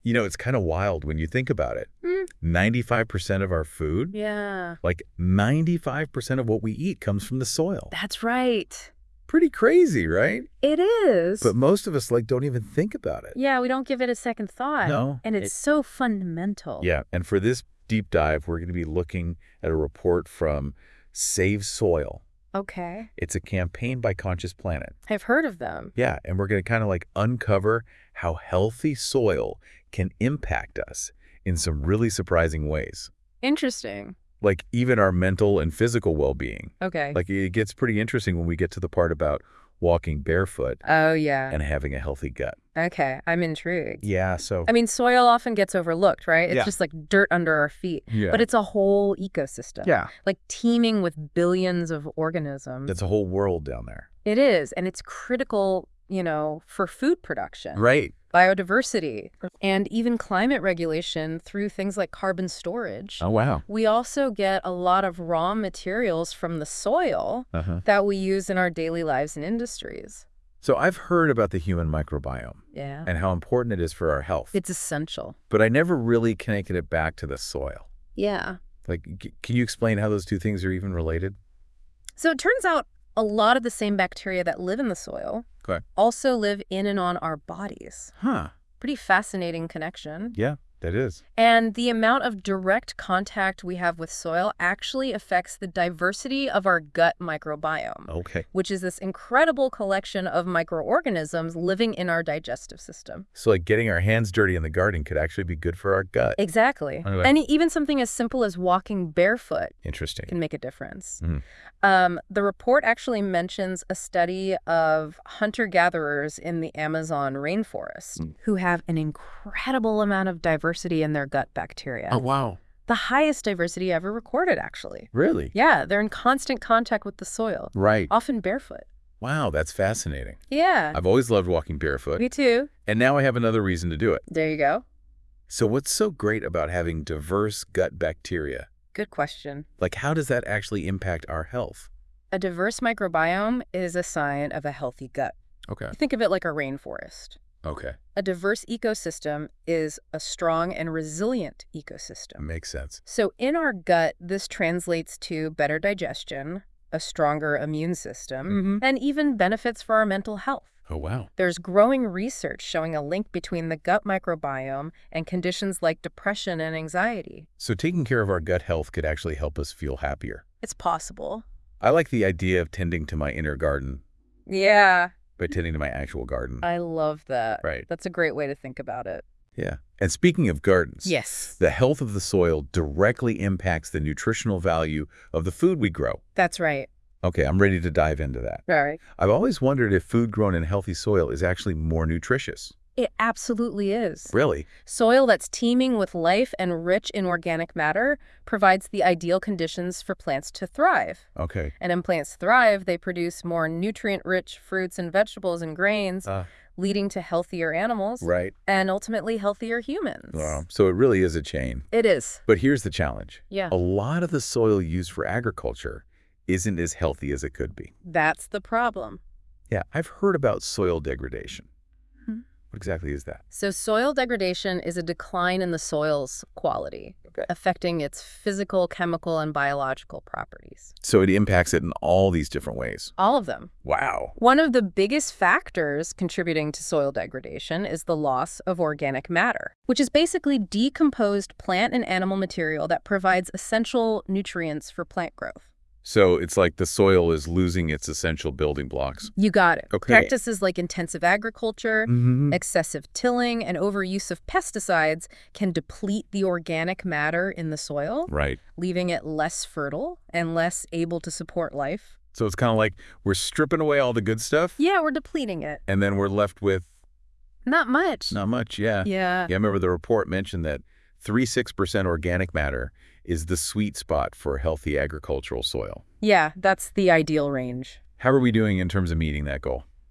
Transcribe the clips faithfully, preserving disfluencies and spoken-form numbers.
You know, it's kind of wild when you think about it. Mm. ninety-five percent of our food, Yeah. like ninety-five percent of what we eat comes from the soil. That's right. Pretty crazy, right? It is. But most of us, like, don't even think about it. Yeah, we don't give it a second thought. No. And it's It- so fundamental. Yeah, and for this deep dive, we're going to be looking at a report from Save Soil. Okay. It's a campaign by Conscious Planet. I've heard of them. Yeah, and we're going to kind of like uncover how healthy soil can impact us in some really surprising ways. Interesting. Like even our mental and physical well-being. Okay. Like it gets pretty interesting when we get to the part about walking barefoot Oh, yeah. and having a healthy gut. Okay. I'm intrigued. Yeah, so I mean, soil often gets overlooked, right? It's Yeah. just like dirt under our feet. yeah. But it's a whole ecosystem. yeah, Like teeming with billions of organisms. that's a whole world down there. It is. And it's critical, you know, for food production. Right. Biodiversity, and even climate regulation through things like carbon storage. Oh, wow. We also get a lot of raw materials from the soil Uh-huh. that we use in our daily lives and industries. So I've heard about the human microbiome Yeah. and how important it is for our health, It's essential. but I never really connected it back to the soil. Yeah. Like, c- can you explain how those two things are even related? So it turns out a lot of the same bacteria that live in the soil Okay. also live in and on our bodies. Huh. Pretty fascinating connection. Yeah, that is. And the amount of direct contact we have with soil actually affects the diversity of our gut microbiome, Okay. which is this incredible collection of microorganisms living in our digestive system. So like getting our hands dirty in the garden could actually be good for our gut. Exactly. Anyway. And even something as simple as walking barefoot Interesting. can make a difference. Mhm. Um, the report actually mentions a study of hunter-gatherers in the Amazon rainforest Mm. who have an incredible amount of diversity in their gut bacteria. Oh, wow. The highest diversity ever recorded, actually. Really? Yeah, they're in constant contact with the soil, Right. often barefoot. Wow, that's fascinating. Yeah, I've always loved walking barefoot, me too. and now I have another reason to do it. There you go. So what's so great about having diverse gut bacteria? Good question. Like, how does that actually impact our health? A diverse microbiome is a sign of a healthy gut. Okay. Think of it like a rainforest. Okay. A diverse ecosystem is a strong and resilient ecosystem. Makes sense. So in our gut, this translates to better digestion, a stronger immune system, Mhm. and even benefits for our mental health. Oh, wow. There's growing research showing a link between the gut microbiome and conditions like depression and anxiety. So taking care of our gut health could actually help us feel happier. It's possible. I like the idea of tending to my inner garden Yeah, by tending to my actual garden. I love that. Right. That's a great way to think about it. Yeah. And speaking of gardens, Yes, the health of the soil directly impacts the nutritional value of the food we grow. that's right. Okay, I'm ready to dive into that. All right. I've always wondered if food grown in healthy soil is actually more nutritious. It absolutely is. Really? Soil that's teeming with life and rich in organic matter provides the ideal conditions for plants to thrive. Okay. And when plants thrive, they produce more nutrient-rich fruits and vegetables and grains, Uh, leading to healthier animals right. and ultimately healthier humans. Wow. So it really is a chain. It is. But here's the challenge. Yeah. A lot of the soil used for agriculture isn't as healthy as it could be. That's the problem. Yeah, I've heard about soil degradation. Hmm. What exactly is that? So soil degradation is a decline in the soil's quality, Okay. affecting its physical, chemical, and biological properties. So it impacts it in all these different ways. All of them. Wow. One of the biggest factors contributing to soil degradation is the loss of organic matter, which is basically decomposed plant and animal material that provides essential nutrients for plant growth. So it's like the soil is losing its essential building blocks. You got it. Okay. Practices like intensive agriculture, Mm-hmm. excessive tilling, and overuse of pesticides can deplete the organic matter in the soil, Right. leaving it less fertile and less able to support life. So it's kind of like we're stripping away all the good stuff, Yeah, we're depleting it. and then we're left with Not much. not much. Yeah. Yeah. Yeah, I remember the report mentioned that three to six percent organic matter is the sweet spot for healthy agricultural soil. Yeah, that's the ideal range. How are we doing in terms of meeting that goal?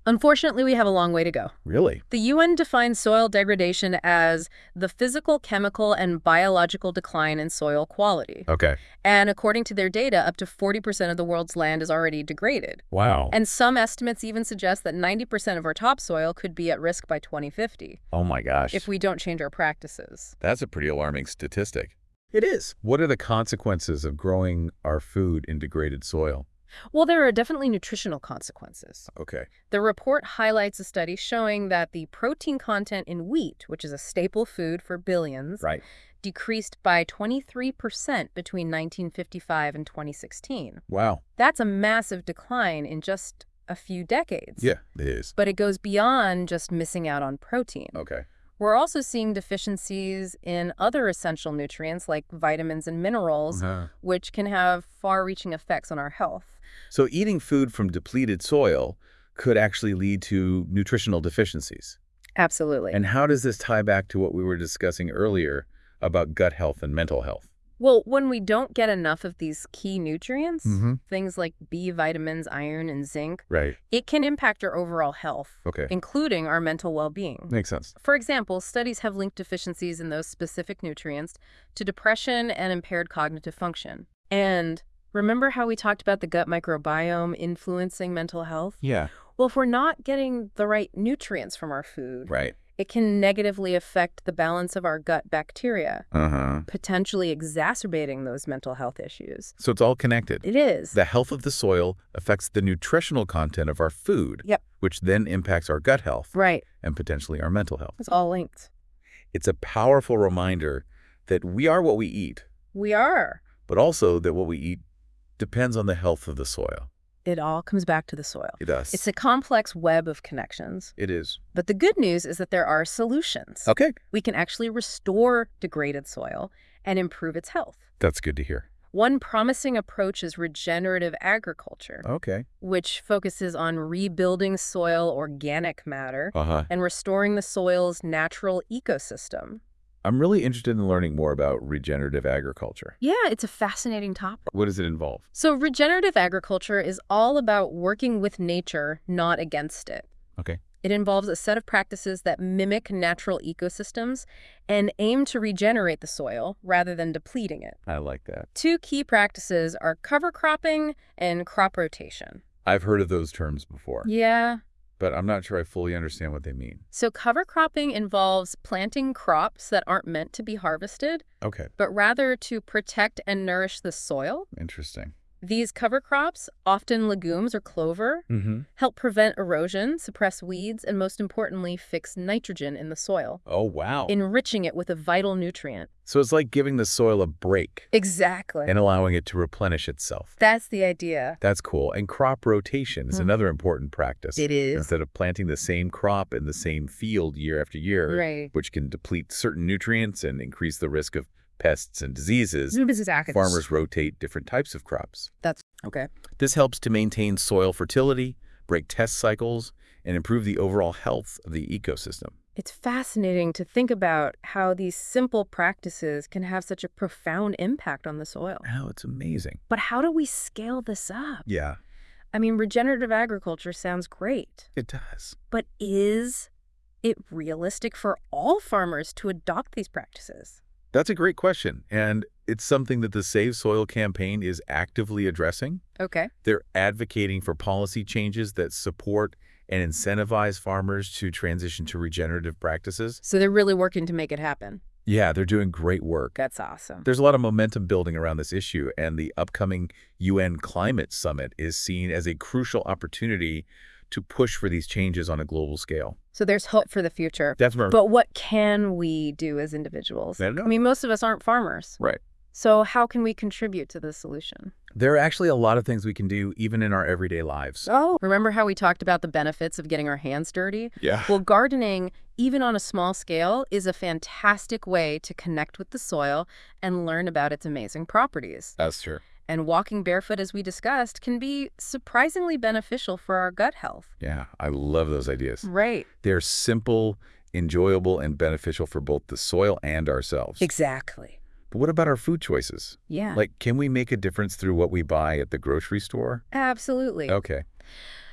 Unfortunately, we have a long way to go. Really? The U N defines soil degradation as the physical, chemical, and biological decline in soil quality. Okay. And according to their data, up to forty percent of the world's land is already degraded. Wow. And some estimates even suggest that ninety percent of our topsoil could be at risk by twenty fifty Oh my gosh. if we don't change our practices. That's a pretty alarming statistic. It is. What are the consequences of growing our food in degraded soil? Well, there are definitely nutritional consequences. Okay. The report highlights a study showing that the protein content in wheat, which is a staple food for billions, Right. decreased by twenty-three percent between nineteen fifty-five and twenty sixteen. Wow. That's a massive decline in just a few decades. Yeah, it is. But it goes beyond just missing out on protein. Okay. We're also seeing deficiencies in other essential nutrients like vitamins and minerals, Uh-huh. which can have far-reaching effects on our health. So eating food from depleted soil could actually lead to nutritional deficiencies. Absolutely. And how does this tie back to what we were discussing earlier about gut health and mental health? Well, when we don't get enough of these key nutrients, Mm-hmm. things like B vitamins, iron, and zinc, Right. it can impact our overall health, Okay. including our mental well-being. Makes sense. For example, studies have linked deficiencies in those specific nutrients to depression and impaired cognitive function. And remember how we talked about the gut microbiome influencing mental health? Yeah. Well, if we're not getting the right nutrients from our food, Right. it can negatively affect the balance of our gut bacteria, Uh-huh. potentially exacerbating those mental health issues. So it's all connected. It is. The health of the soil affects the nutritional content of our food, Yep. which then impacts our gut health Right. and potentially our mental health. It's all linked. It's a powerful reminder that we are what we eat, We are. but also that what we eat depends on the health of the soil. It all comes back to the soil. It does. It's a complex web of connections. It is. But the good news is that there are solutions. Okay. We can actually restore degraded soil and improve its health. That's good to hear. One promising approach is regenerative agriculture, Okay. which focuses on rebuilding soil organic matter Uh-huh. and restoring the soil's natural ecosystem. I'm really interested in learning more about regenerative agriculture. Yeah, it's a fascinating topic. What does it involve? So regenerative agriculture is all about working with nature, not against it. Okay. It involves a set of practices that mimic natural ecosystems and aim to regenerate the soil rather than depleting it. I like that. Two key practices are cover cropping and crop rotation. I've heard of those terms before, Yeah. but I'm not sure I fully understand what they mean. So cover cropping involves planting crops that aren't meant to be harvested, Okay. but rather to protect and nourish the soil. Interesting. These cover crops, often legumes or clover, Mm-hmm. help prevent erosion, suppress weeds, and most importantly, fix nitrogen in the soil, Oh, wow. enriching it with a vital nutrient. So it's like giving the soil a break Exactly. and allowing it to replenish itself. That's the idea. That's cool. And crop rotation is Hmm. another important practice. It is. Instead of planting the same crop in the same field year after year, Right. which can deplete certain nutrients and increase the risk of pests and diseases, Exactly. farmers rotate different types of crops. That's okay. This helps to maintain soil fertility, break test cycles, and improve the overall health of the ecosystem. It's fascinating to think about how these simple practices can have such a profound impact on the soil. Oh, it's amazing. But how do we scale this up? Yeah, I mean, regenerative agriculture sounds great, it does. but is it realistic for all farmers to adopt these practices? That's a great question, and it's something that the Save Soil campaign is actively addressing. Okay. They're advocating for policy changes that support and incentivize farmers to transition to regenerative practices. So they're really working to make it happen. Yeah, they're doing great work. That's awesome. There's a lot of momentum building around this issue, and the upcoming U N Climate Summit is seen as a crucial opportunity to push for these changes on a global scale. So there's hope for the future. That's where, But what can we do as individuals? I don't know. I mean, most of us aren't farmers. Right. So how can we contribute to the solution? There are actually a lot of things we can do even in our everyday lives. Oh, remember how we talked about the benefits of getting our hands dirty? Yeah. Well, gardening, even on a small scale, is a fantastic way to connect with the soil and learn about its amazing properties. That's true. And walking barefoot, as we discussed, can be surprisingly beneficial for our gut health. Yeah, I love those ideas. Right. They're simple, enjoyable, and beneficial for both the soil and ourselves. Exactly. But what about our food choices? Yeah. Like, can we make a difference through what we buy at the grocery store? Absolutely. Okay.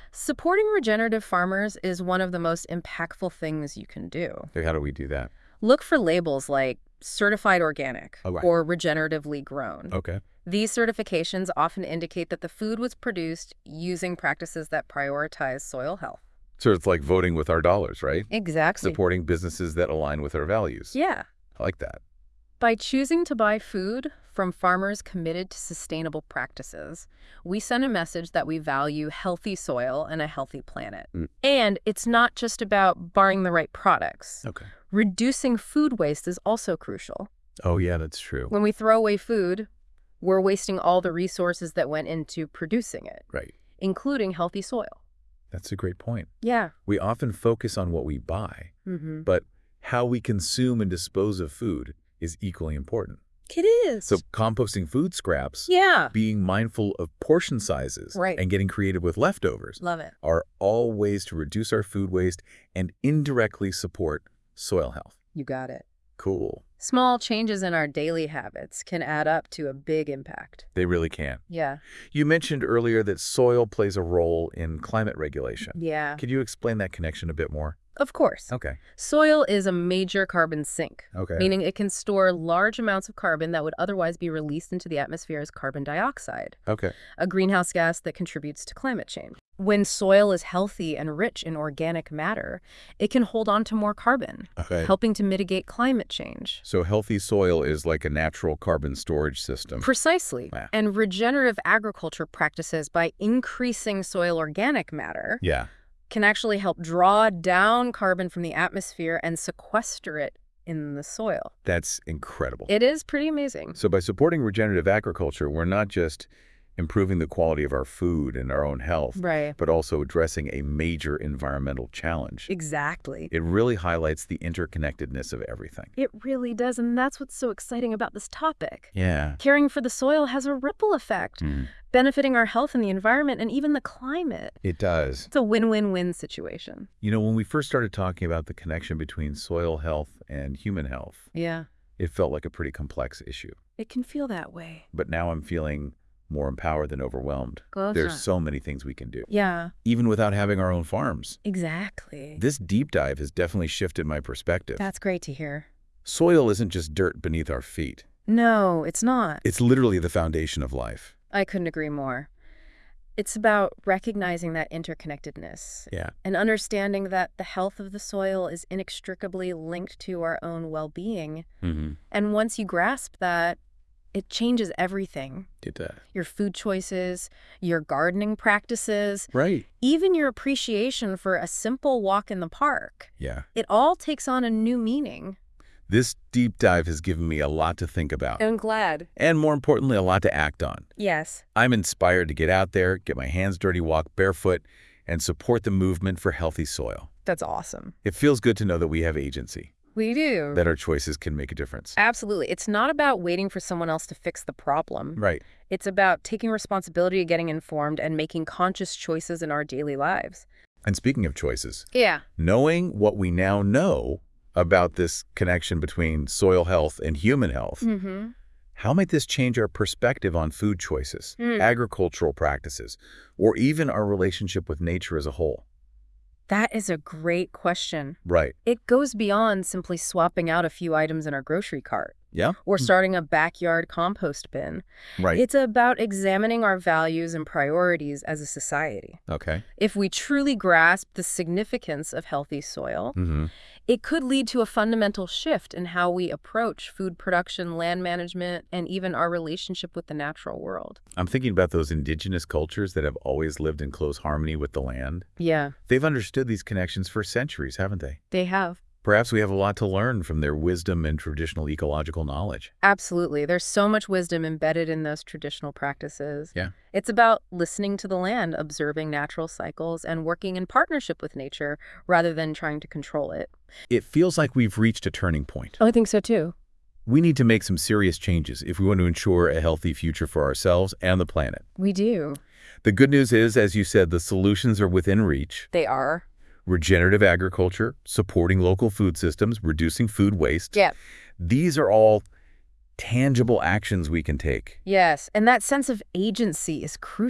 Supporting regenerative farmers is one of the most impactful things you can do. Okay, how do we do that? Look for labels like certified organic Oh, right. or regeneratively grown. Okay. These certifications often indicate that the food was produced using practices that prioritize soil health. So it's like voting with our dollars, right? Exactly. Supporting businesses that align with our values. Yeah. I like that. By choosing to buy food from farmers committed to sustainable practices, we send a message that we value healthy soil and a healthy planet. Mm. And it's not just about buying the right products. Okay. Reducing food waste is also crucial. Oh, yeah, that's true. When we throw away food, we're wasting all the resources that went into producing it, Right. including healthy soil. That's a great point. Yeah. We often focus on what we buy, Mm-hmm. but how we consume and dispose of food is equally important. It is. So composting food scraps, yeah. being mindful of portion sizes, Right. and getting creative with leftovers Love it. are all ways to reduce our food waste and indirectly support soil health. You got it. Cool. Small changes in our daily habits can add up to a big impact. They really can. Yeah. You mentioned earlier that soil plays a role in climate regulation. Yeah. Could you explain that connection a bit more? Of course. Okay. Soil is a major carbon sink, Okay. meaning it can store large amounts of carbon that would otherwise be released into the atmosphere as carbon dioxide, Okay. a greenhouse gas that contributes to climate change. When soil is healthy and rich in organic matter, it can hold on to more carbon, Okay. helping to mitigate climate change. So healthy soil is like a natural carbon storage system. Precisely. Wow. And regenerative agriculture practices, by increasing soil organic matter, Yeah. can actually help draw down carbon from the atmosphere and sequester it in the soil. That's incredible. It is pretty amazing. So by supporting regenerative agriculture, we're not just improving the quality of our food and our own health, Right. but also addressing a major environmental challenge. Exactly. It really highlights the interconnectedness of everything. It really does, and that's what's so exciting about this topic. Yeah. Caring for the soil has a ripple effect, Mm. benefiting our health and the environment and even the climate. It does. It's a win-win-win situation. You know, when we first started talking about the connection between soil health and human health, Yeah. it felt like a pretty complex issue. It can feel that way. But now I'm feeling more empowered than overwhelmed. There's so many things we can do, Yeah, even without having our own farms. exactly. This deep dive has definitely shifted my perspective. That's great to hear. Soil isn't just dirt beneath our feet. No, it's not. It's literally the foundation of life. I couldn't agree more. It's about recognizing that interconnectedness Yeah. and understanding that the health of the soil is inextricably linked to our own well-being. Mm-hmm. And once you grasp that, it changes everything. It does. Your food choices, your gardening practices, Right. even your appreciation for a simple walk in the park. Yeah. It all takes on a new meaning. This deep dive has given me a lot to think about. I'm glad. And more importantly, a lot to act on. Yes. I'm inspired to get out there, get my hands dirty, walk barefoot, and support the movement for healthy soil. That's awesome. It feels good to know that we have agency, We do. that our choices can make a difference. Absolutely. It's not about waiting for someone else to fix the problem. Right. It's about taking responsibility, getting informed, and making conscious choices in our daily lives. And speaking of choices, Yeah. knowing what we now know about this connection between soil health and human health, Mm-hmm. how might this change our perspective on food choices, Mm. agricultural practices, or even our relationship with nature as a whole? That is a great question. Right. It goes beyond simply swapping out a few items in our grocery cart Yeah? or starting a backyard compost bin. Right. It's about examining our values and priorities as a society. Okay. If we truly grasp the significance of healthy soil, Mm-hmm. it could lead to a fundamental shift in how we approach food production, land management, and even our relationship with the natural world. I'm thinking about those indigenous cultures that have always lived in close harmony with the land. Yeah, They've understood these connections for centuries, haven't they? they have. Perhaps we have a lot to learn from their wisdom and traditional ecological knowledge. Absolutely. There's so much wisdom embedded in those traditional practices. Yeah. It's about listening to the land, observing natural cycles, and working in partnership with nature rather than trying to control it. It feels like we've reached a turning point. Oh, I think so too. We need to make some serious changes if we want to ensure a healthy future for ourselves and the planet. We do. The good news is, as you said, the solutions are within reach. They are. Regenerative agriculture, supporting local food systems, reducing food waste. Yeah. These are all tangible actions we can take. Yes, and that sense of agency is crucial.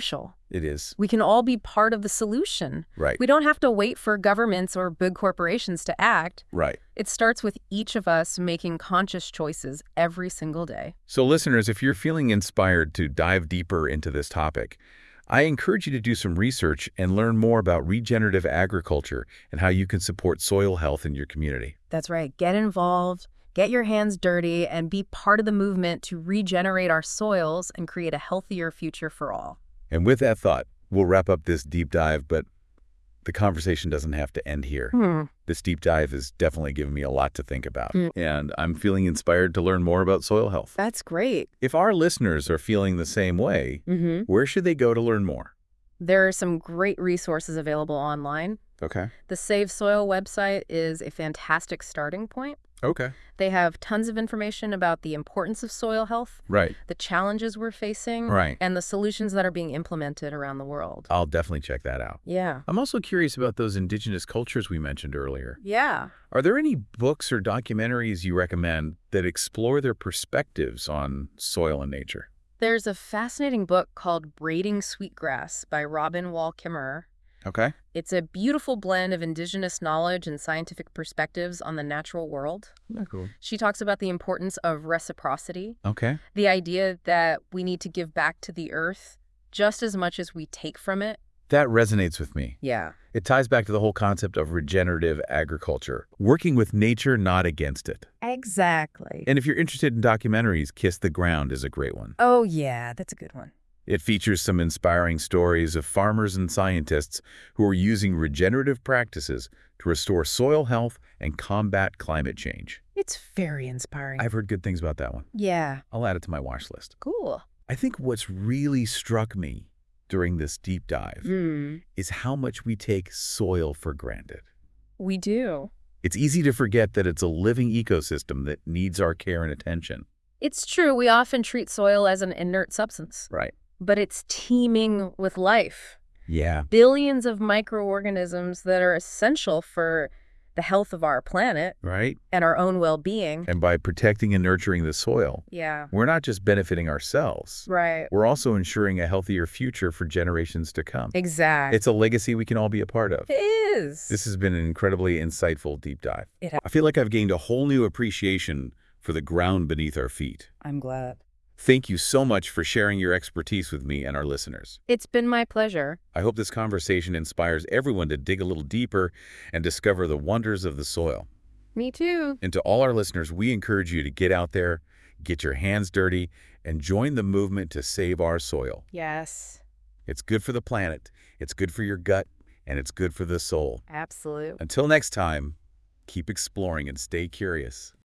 It is. We can all be part of the solution. Right. We don't have to wait for governments or big corporations to act. Right. It starts with each of us making conscious choices every single day. So listeners, if you're feeling inspired to dive deeper into this topic, I encourage you to do some research and learn more about regenerative agriculture and how you can support soil health in your community. That's right. Get involved, get your hands dirty, and be part of the movement to regenerate our soils and create a healthier future for all. And with that thought, we'll wrap up this deep dive, but the conversation doesn't have to end here. Hmm. This deep dive has definitely given me a lot to think about, Mm. and I'm feeling inspired to learn more about soil health. That's great. If our listeners are feeling the same way, Mm-hmm. where should they go to learn more? There are some great resources available online. Okay. The Save Soil website is a fantastic starting point. Okay. They have tons of information about the importance of soil health, Right. the challenges we're facing, Right. and the solutions that are being implemented around the world. I'll definitely check that out. Yeah. I'm also curious about those indigenous cultures we mentioned earlier. Yeah. Are there any books or documentaries you recommend that explore their perspectives on soil and nature? There's a fascinating book called Braiding Sweetgrass by Robin Wall Kimmerer. Okay. It's a beautiful blend of indigenous knowledge and scientific perspectives on the natural world. Oh, cool. She talks about the importance of reciprocity, Okay. the idea that we need to give back to the earth just as much as we take from it. That resonates with me. Yeah. It ties back to the whole concept of regenerative agriculture, working with nature, not against it. Exactly. And if you're interested in documentaries, Kiss the Ground is a great one. Oh, yeah, that's a good one. It features some inspiring stories of farmers and scientists who are using regenerative practices to restore soil health and combat climate change. It's very inspiring. I've heard good things about that one. Yeah. I'll add it to my watch list. Cool. I think what's really struck me during this deep dive Mm, is how much we take soil for granted. we do. It's easy to forget that it's a living ecosystem that needs our care and attention. It's true, we often treat soil as an inert substance, Right. but it's teeming with life. Yeah. Billions of microorganisms that are essential for the health of our planet Right? and our own well-being. And by protecting and nurturing the soil, Yeah. we're not just benefiting ourselves. Right. We're also ensuring a healthier future for generations to come. Exactly. It's a legacy we can all be a part of. It is. This has been an incredibly insightful deep dive. It ha- I feel like I've gained a whole new appreciation for the ground beneath our feet. I'm glad. Thank you so much for sharing your expertise with me and our listeners. It's been my pleasure. I hope this conversation inspires everyone to dig a little deeper and discover the wonders of the soil. Me too. And to all our listeners, we encourage you to get out there, get your hands dirty, and join the movement to save our soil. Yes. It's good for the planet, it's good for your gut, and it's good for the soul. Absolutely. Until next time, keep exploring and stay curious.